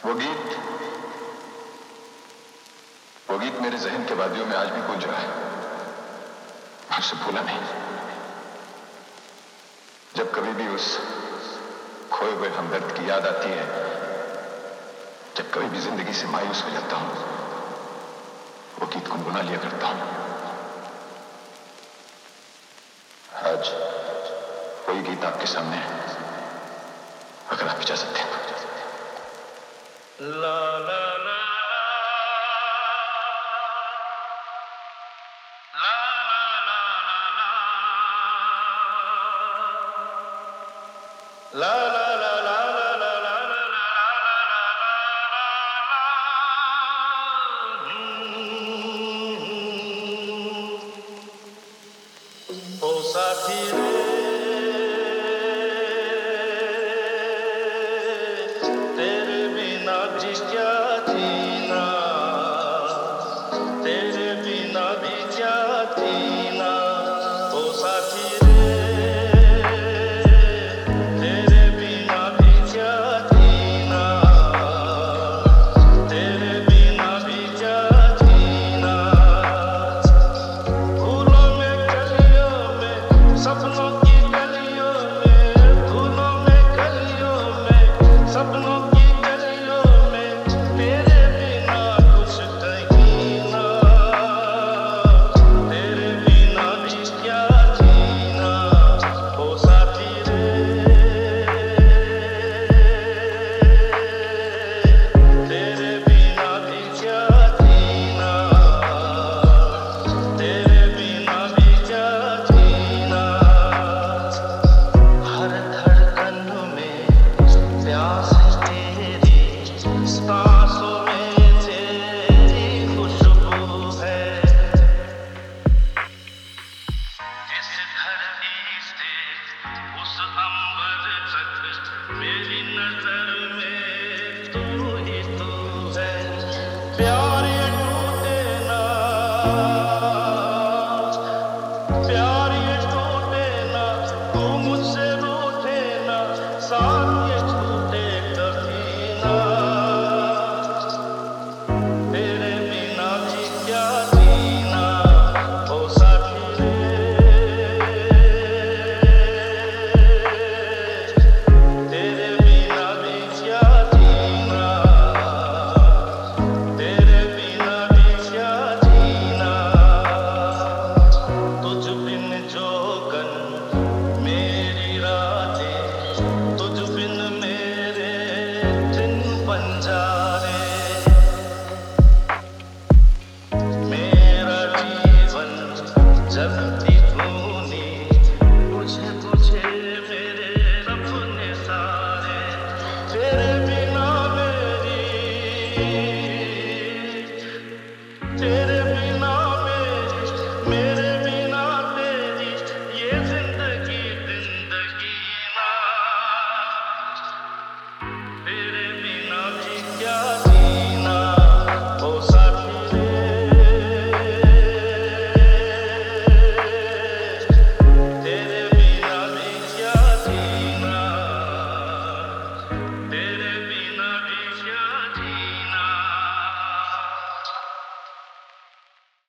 वो गीत मेरे जहन के वादियों में आज भी गूंज रहा है। मैं उसे भूला नहीं। जब कभी भी उस खोए हुए हमदर्द की याद आती है, जब कभी भी जिंदगी से मायूस हो जाता हूं, वो गीत गुनगुना लिया करता हूं। आज वही गीत आपके सामने है, अगर आप इजाजत दें। ला ला ला La la la la la la la la la ओ साथी रे तेरे बिना जी क्या जीना, तेरे बिना भी क्या जीना। ओ साथी रे सपनों की गलियों में, धूलों में गलियों में, सपनों की गलियों में तेरे बिना कुछ कहीं ना, तेरे बिना भी क्या जीना। ओ साथी रे तेरे बिना भी क्या जीना, तेरे बिना भी क्या जीना। प्यास तेरी सांसों में तेरी खुशबू है, जिस धरती से उस अंबर तक मेरी नजर में तू